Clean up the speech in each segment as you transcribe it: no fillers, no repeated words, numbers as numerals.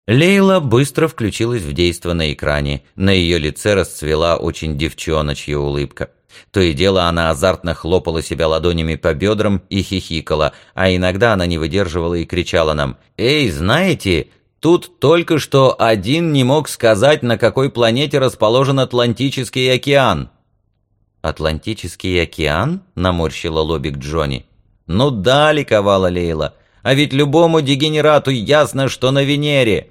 Лейла быстро включилась в действо на экране. На ее лице расцвела очень девчоночья улыбка. То и дело она азартно хлопала себя ладонями по бедрам и хихикала, а иногда она не выдерживала и кричала нам: «Эй, знаете, тут только что один не мог сказать, на какой планете расположен Атлантический океан». «Атлантический океан?» — наморщила лобик Джонни. «Ну да», — ликовала Лейла, — «а ведь любому дегенерату ясно, что на Венере».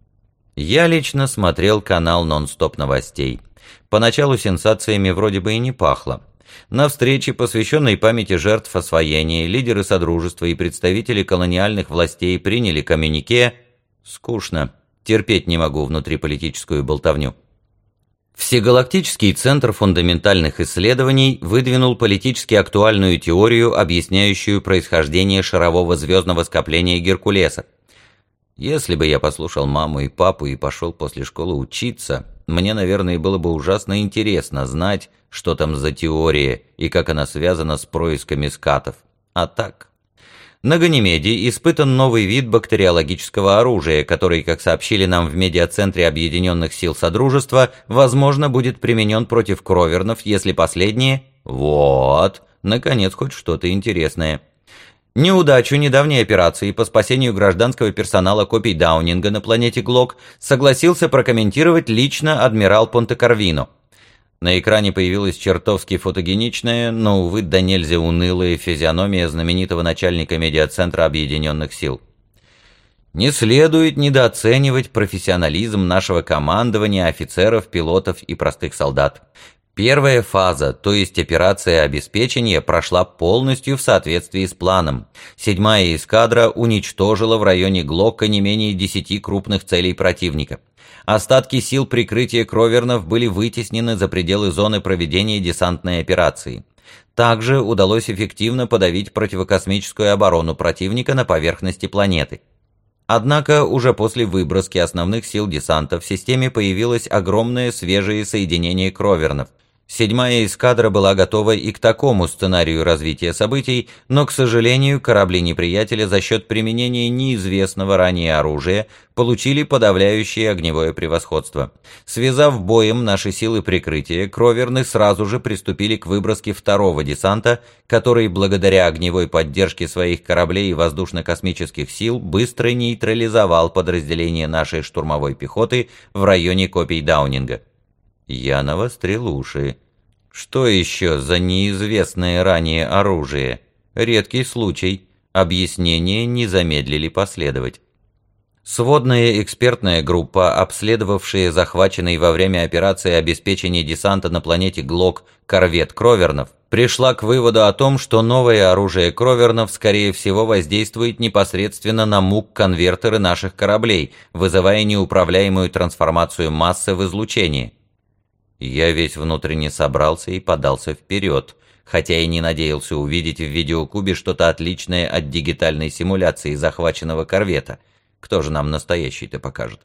Я лично смотрел канал «Нон-стоп новостей». Поначалу сенсациями вроде бы и не пахло. На встрече, посвященной памяти жертв освоения, лидеры Содружества и представители колониальных властей приняли коммюнике. Скучно. Терпеть не могу внутриполитическую болтовню. Всегалактический центр фундаментальных исследований выдвинул политически актуальную теорию, объясняющую происхождение шарового звездного скопления Геркулеса. Если бы я послушал маму и папу и пошел после школы учиться, мне, наверное, было бы ужасно интересно знать, что там за теория и как она связана с происками скатов. А так... На Ганимеде испытан новый вид бактериологического оружия, который, как сообщили нам в медиацентре Объединенных сил Содружества, возможно, будет применен против кровернов, если последние... Вот, наконец, хоть что-то интересное. Неудачу недавней операции по спасению гражданского персонала копий Даунинга на планете Глок согласился прокомментировать лично адмирал Понте-Карвино. На экране появилась чертовски фотогеничная, но, увы, да нельзя унылая физиономия знаменитого начальника медиацентра Объединенных сил. Не следует недооценивать профессионализм нашего командования, офицеров, пилотов и простых солдат. Первая фаза, то есть операция обеспечения, прошла полностью в соответствии с планом. 7-я эскадра уничтожила в районе Глокка не менее 10 крупных целей противника. Остатки сил прикрытия кровернов были вытеснены за пределы зоны проведения десантной операции. Также удалось эффективно подавить противокосмическую оборону противника на поверхности планеты. Однако уже после выброски основных сил десанта в системе появилось огромное свежее соединение кровернов. 7-я эскадра была готова и к такому сценарию развития событий, но, к сожалению, корабли неприятеля за счет применения неизвестного ранее оружия получили подавляющее огневое превосходство. Связав боем наши силы прикрытия, кроверны сразу же приступили к выброске второго десанта, который, благодаря огневой поддержке своих кораблей и воздушно-космических сил, быстро нейтрализовал подразделение нашей штурмовой пехоты в районе копий Даунинга. Я навострил уши. Что еще за неизвестное ранее оружие? Редкий случай. Объяснения не замедлили последовать. Сводная экспертная группа, обследовавшая захваченный во время операции обеспечения десанта на планете Глок корвет Кровернов, пришла к выводу о том, что новое оружие Кровернов, скорее всего, воздействует непосредственно на МУК-конвертеры наших кораблей, вызывая неуправляемую трансформацию массы в излучение. Я весь внутренне собрался и подался вперед, хотя и не надеялся увидеть в видеокубе что-то отличное от дигитальной симуляции захваченного корвета. Кто же нам настоящий-то покажет?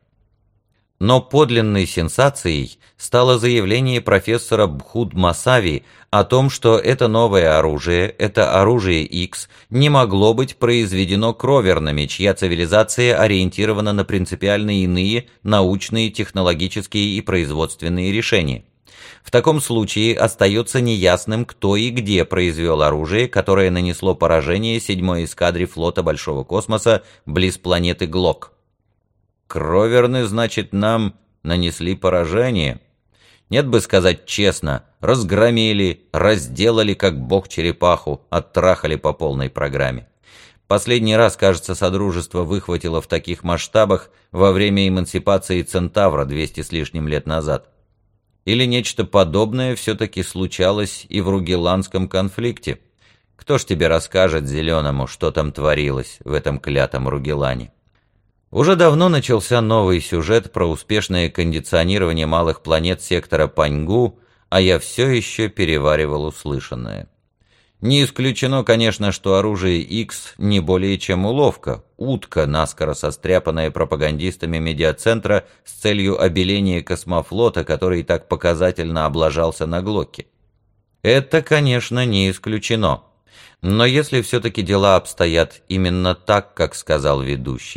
Но подлинной сенсацией стало заявление профессора Бхудмасави о том, что это новое оружие, это оружие X, не могло быть произведено кровернами, чья цивилизация ориентирована на принципиально иные научные, технологические и производственные решения. В таком случае остается неясным, кто и где произвел оружие, которое нанесло поражение 7-й эскадре флота Большого космоса близ планеты Глок. Кроверны, значит, нам нанесли поражение? Нет бы сказать честно, разгромили, разделали, как бог черепаху, оттрахали по полной программе. Последний раз, кажется, Содружество выхватило в таких масштабах во время эмансипации Центавра 200 с лишним лет назад. Или нечто подобное все-таки случалось и в Ругеланском конфликте. Кто ж тебе расскажет, Зеленому, что там творилось в этом клятом Ругелане? Уже давно начался новый сюжет про успешное кондиционирование малых планет сектора Паньгу, а я все еще переваривал услышанное. Не исключено, конечно, что оружие X не более чем уловка, утка, наскоро состряпанная пропагандистами медиацентра с целью обеления космофлота, который так показательно облажался на Глокке. Это, конечно, не исключено. Но если все-таки дела обстоят именно так, как сказал ведущий,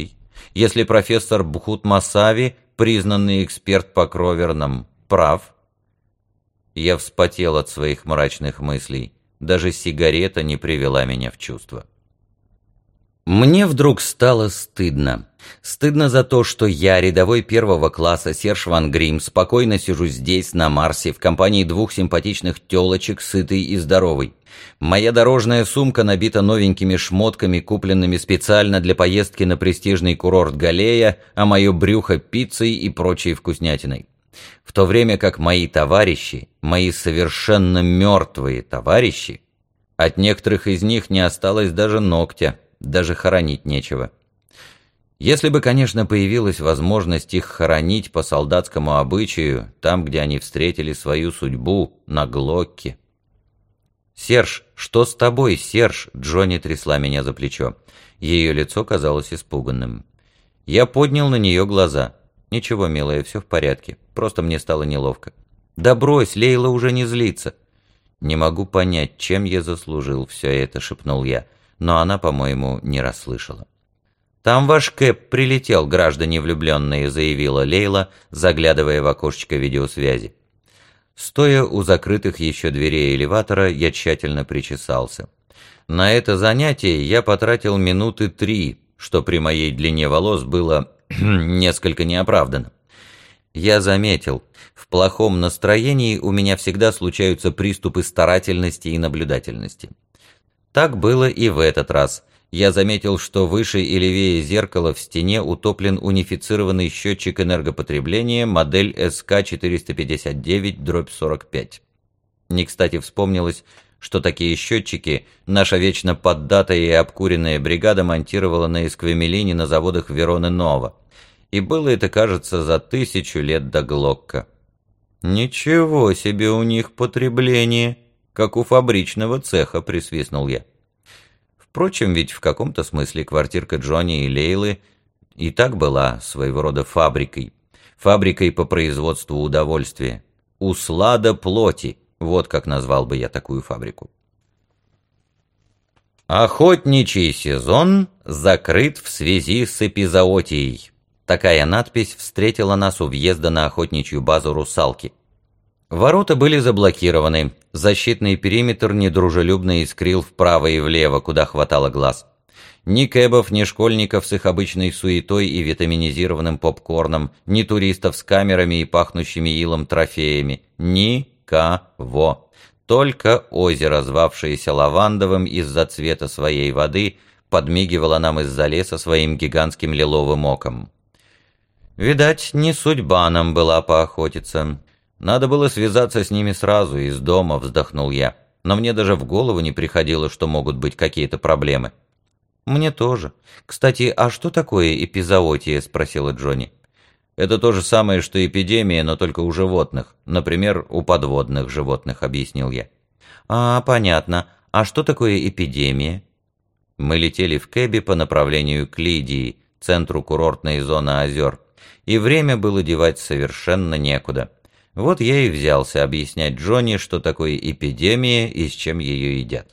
Если профессор Бхутмасави, признанный эксперт по кровернам, прав? Я вспотел от своих мрачных мыслей. Даже сигарета не привела меня в чувство. Мне вдруг стало стыдно. Стыдно за то, что я, рядовой первого класса Серж Ван Грим, спокойно сижу здесь, на Марсе, в компании двух симпатичных тёлочек, сытой и здоровой. Моя дорожная сумка набита новенькими шмотками, купленными специально для поездки на престижный курорт Галея, а мое брюхо пиццей и прочей вкуснятиной. В то время как мои товарищи, мои совершенно мертвые товарищи, от некоторых из них не осталось даже ногтя, даже хоронить нечего. Если бы, конечно, появилась возможность их хоронить по солдатскому обычаю, там, где они встретили свою судьбу, на Глокке. «Серж, что с тобой, Серж?» Джонни трясла меня за плечо. Ее лицо казалось испуганным. Я поднял на нее глаза. «Ничего, милая, все в порядке. Просто мне стало неловко». «Да брось, Лейла уже не злится». «Не могу понять, чем я заслужил все это», — шепнул я. Но она, по-моему, не расслышала. «Там ваш Кэп прилетел, граждане влюбленные», — заявила Лейла, заглядывая в окошечко видеосвязи. Стоя у закрытых еще дверей элеватора, я тщательно причесался. На это занятие я потратил минуты 3, что при моей длине волос было несколько неоправданно. Я заметил, в плохом настроении у меня всегда случаются приступы старательности и наблюдательности. Так было и в этот раз. Я заметил, что выше и левее зеркала в стене утоплен унифицированный счетчик энергопотребления модель СК-459/45. Не кстати вспомнилось, что такие счетчики наша вечно поддатая и обкуренная бригада монтировала на эсквемелине на заводах Вероны Нова. И было это, кажется, за 1000 лет до Глокка. «Ничего себе у них потребление, как у фабричного цеха», — присвистнул я. Впрочем, ведь в каком-то смысле квартирка Джонни и Лейлы и так была своего рода фабрикой. Фабрикой по производству удовольствия. Услада плоти. Вот как назвал бы я такую фабрику. Охотничий сезон закрыт в связи с эпизоотией. Такая надпись встретила нас у въезда на охотничью базу «Русалки». Ворота были заблокированы, защитный периметр недружелюбно искрил вправо и влево, куда хватало глаз. Ни кэбов, ни школьников с их обычной суетой и витаминизированным попкорном, ни туристов с камерами и пахнущими илом трофеями. Никого. Только озеро, звавшееся лавандовым из-за цвета своей воды, подмигивало нам из-за леса своим гигантским лиловым оком. Видать, не судьба нам была поохотиться. Надо было связаться с ними сразу, из дома, вздохнул я. Но мне даже в голову не приходило, что могут быть какие-то проблемы. Мне тоже. Кстати, а что такое эпизоотия? Спросила Джонни. Это то же самое, что эпидемия, но только у животных. Например, у подводных животных, объяснил я. А, понятно. А что такое эпидемия? Мы летели в кэбе по направлению к Лидии, центру курортной зоны озер. И время было девать совершенно некуда. Вот я и взялся объяснять Джонни, что такое эпидемия и с чем ее едят.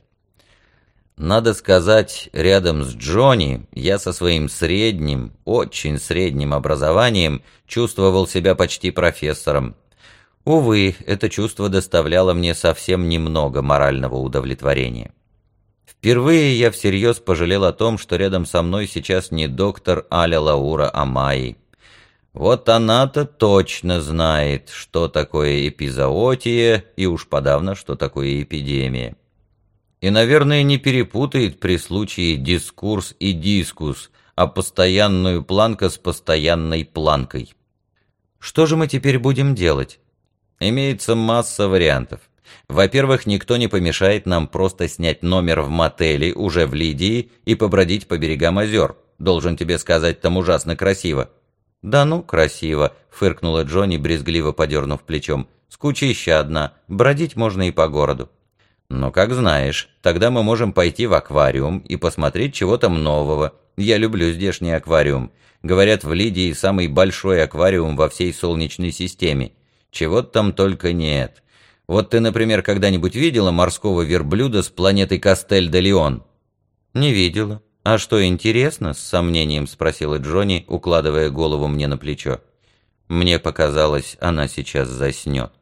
Надо сказать, рядом с Джонни я со своим средним, очень средним образованием чувствовал себя почти профессором. Увы, это чувство доставляло мне совсем немного морального удовлетворения. Впервые я всерьез пожалел о том, что рядом со мной сейчас не доктор Аля Лаура Амаи. Вот она-то точно знает, что такое эпизоотия, и уж подавно, что такое эпидемия. И, наверное, не перепутает при случае дискурс и дискус, а постоянную планка с постоянной планкой. Что же мы теперь будем делать? Имеется масса вариантов. Во-первых, никто не помешает нам просто снять номер в мотеле уже в Лидии и побродить по берегам озер. Должен тебе сказать, там ужасно красиво. «Да ну, красиво», — фыркнула Джонни, брезгливо подернув плечом. «Скучища одна, бродить можно и по городу». «Ну, как знаешь, тогда мы можем пойти в аквариум и посмотреть чего там нового. Я люблю здешний аквариум. Говорят, в Лидии самый большой аквариум во всей Солнечной системе. Чего там только нет. Вот ты, например, когда-нибудь видела морского верблюда с планеты Кастель-де-Леон?» «Не видела. «А что, интересно?» – с сомнением спросила Джонни, укладывая голову мне на плечо. Мне показалось, она сейчас заснет.